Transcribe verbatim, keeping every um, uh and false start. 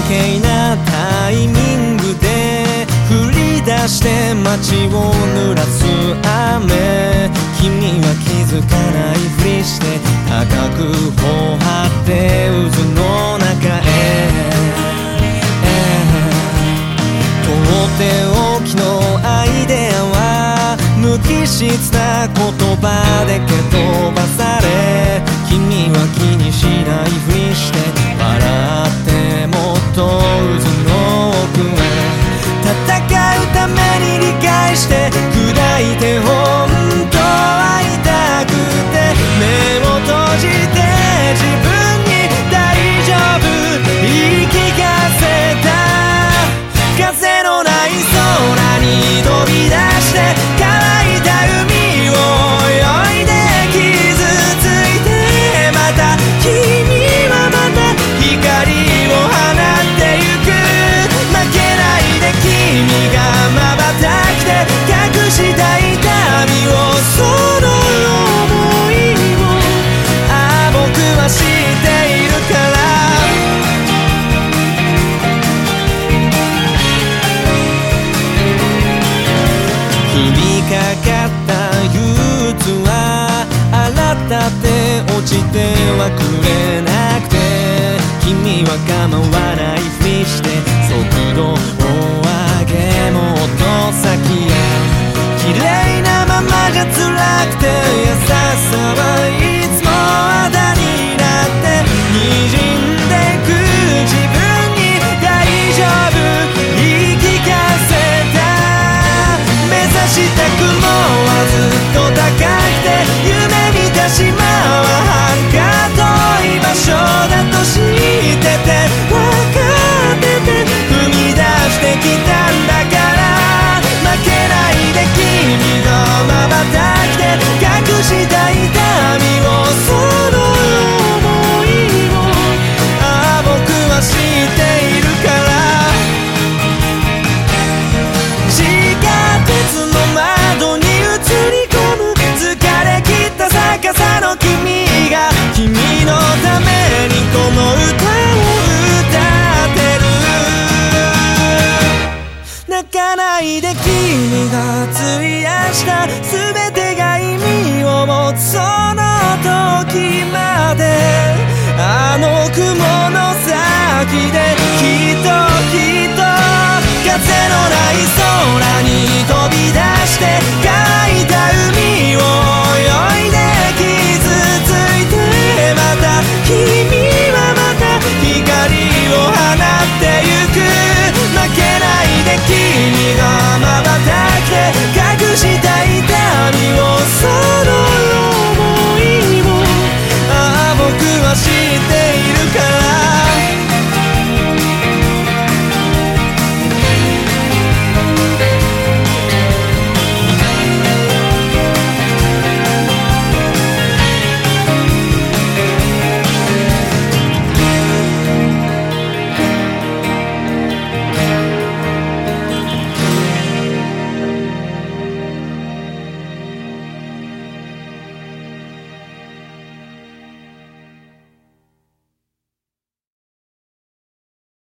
計なタイミングで降り出して街を濡らす雨、君は気づかないふりして高く頬張って渦の中へ、とっておきのアイデアは無機質な言葉で蹴飛ばされ、君は気にしないふりして笑ってもっと渦の奥へ、戦うために理解して砕いて本当は痛くて目を閉じて自分に大丈夫言い聞かせた、風のない空に飛び出して乾いた海を泳いで傷ついて、また君はまた光を放ってゆく、負けないで君が瞬きで隠した痛みを、その想いをああ僕は知っているから、降りかかった憂鬱は洗って落ちてはくれなくて、君は構わないふりして速度を上げもっと先へ、綺麗なままじゃ辛くて優しさはいつもあだになって滲んでく自分に大丈夫言い聞かせた、目指した雲はずっと高くて夢見た島は遥か遠い場所だと知ってて分かってて踏み出してきたんだから、負けないで君が瞬きで隠した痛みを、その想いをああ僕は知っているから、地下鉄の窓に映り込む疲れ切った逆さの君が君のためにこの歌を歌ってる、泣かないで君が費やした全てが意味を持つその時まで、あの雲の先できっときっと風のない空に飛び